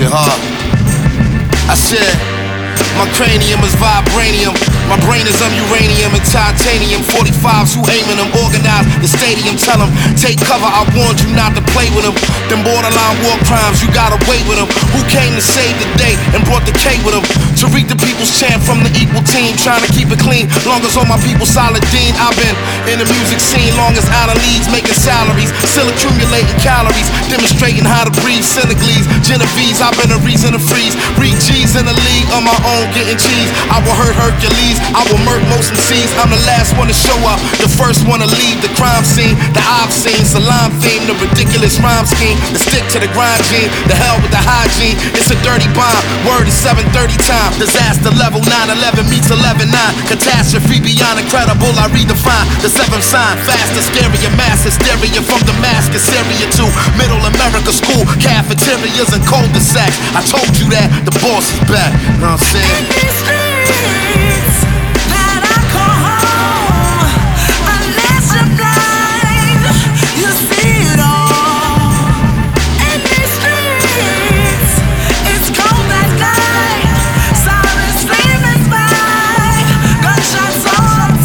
hard. I said, my cranium is vibranium. My brain is uranium and titanium. 45s who aiming them, organize the stadium. Tell them, take cover, I warned you not to play with them. Them borderline war crimes, you got away with them. Who came to save the day and brought the K with them? To read the people's chant from the equal team, trying to keep it clean. Long as all my people solid Dean. I've been in the music scene long as out of leads, making salaries, still accumulating calories, demonstrating how to breathe. Senegalese, Genovese, I've been a reason to freeze. Read G's in the league on my own, getting cheese. I will hurt Hercules, I will murk most MCs. I'm the last one to show up, the first one to leave the crime scene that I've seen. Salam theme, the ridiculous rhyme scheme, the stick to the grind gene, the hell with the hygiene. It's a dirty bomb, word is 7:30 time. Disaster level 9/11 meets 11:9. Catastrophe beyond incredible, I redefine the seventh sign. Faster, scarier, mass hysteria from Damascus, Syria to Middle America school cafeterias and cul-de-sacs. I told you that the boss is back. Know what I'm saying? In these streets that I call home, unless you're blind, you see it all. In these streets, it's cold at night, sirens screaming by, gunshots all the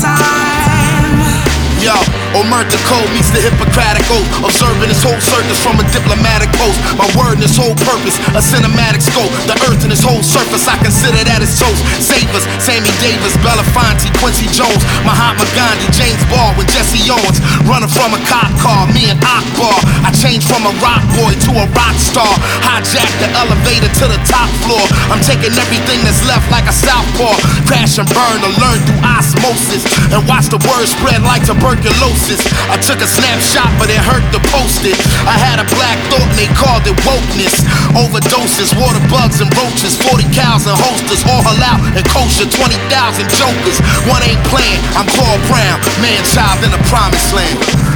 time. Yo, Omerta Code meets the Hippocratic Oath. Observing this whole circus from a diplomatic post. My word and its whole purpose, a cinematic scope. The earth and its whole surface, I consider that its toast. Savers, Sammy Davis, Belafonte, Quincy Jones, Mahatma Gandhi, James Baldwin, Jesse Owens. Running from a cop car, me and Akbar. I changed from a rock boy to a rock star. Hijacked the elevator to the top floor. I'm taking everything that's left like a southpaw. Crash and burn to learn through osmosis. And watch the word spread like tuberculosis. I took a snapshot, but it hurt to post it. I had a black thought and they called it wokeness. Overdoses, water bugs and roaches. 40 cows and holsters, all halal and kosher. 20,000 jokers, one ain't playing. I'm Claude Brown, man-child in the promised land.